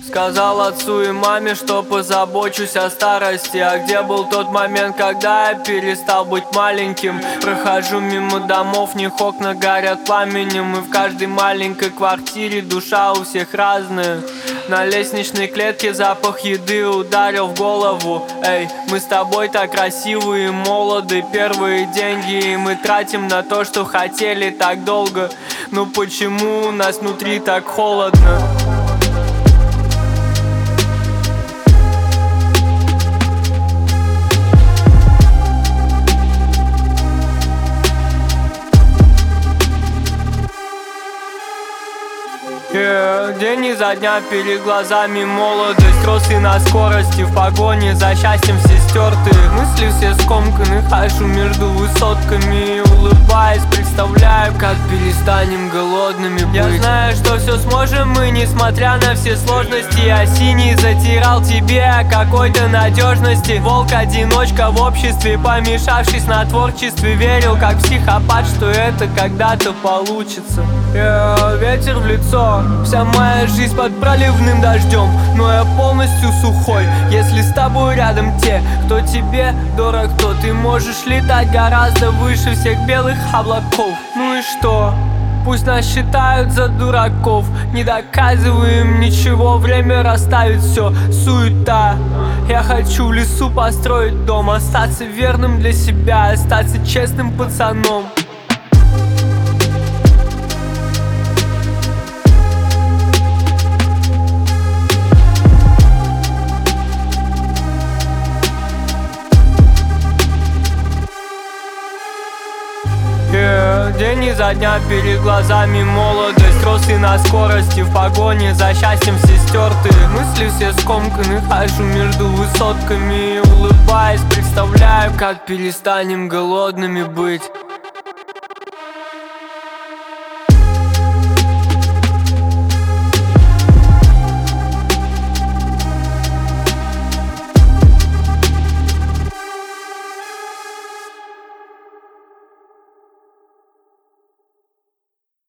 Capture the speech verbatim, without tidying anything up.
Сказал отцу и маме, что позабочусь о старости. А где был тот момент, когда я перестал быть маленьким? Прохожу мимо домов, них окна горят пламенем. И в каждой маленькой квартире душа у всех разная. На лестничной клетке запах еды ударил в голову. Эй, мы с тобой так красивы и молоды. Первые деньги мы тратим на то, что хотели так долго. Ну почему у нас внутри так холодно? Yeah. День изо дня перед глазами молодость, росы на скорости, в погоне за счастьем все стерты. Мысли все скомканы, хожу между высотками и улыбаясь, представляю, как перестанем голодными быть. Я знаю, что все сможем мы, несмотря на все сложности. Я синий затирал тебе о какой-то надежности. Волк-одиночка в обществе, помешавшись на творчестве, верил как психопат, что это когда-то получится. Yeah. Ветер в лицо, вся моя жизнь под проливным дождем, но я полностью сухой, если с тобой рядом те, кто тебе дорог, то ты можешь летать гораздо выше всех белых облаков. Ну и что? Пусть нас считают за дураков, не доказываем ничего, время расставит все, суета. Я хочу в лесу построить дом, остаться верным для себя, остаться честным пацаном. Yeah. День изо дня перед глазами молодость, росы на скорости, в погоне за счастьем все стерты. Мысли все скомканы, хожу между высотками и улыбаясь, представляю, как перестанем голодными быть.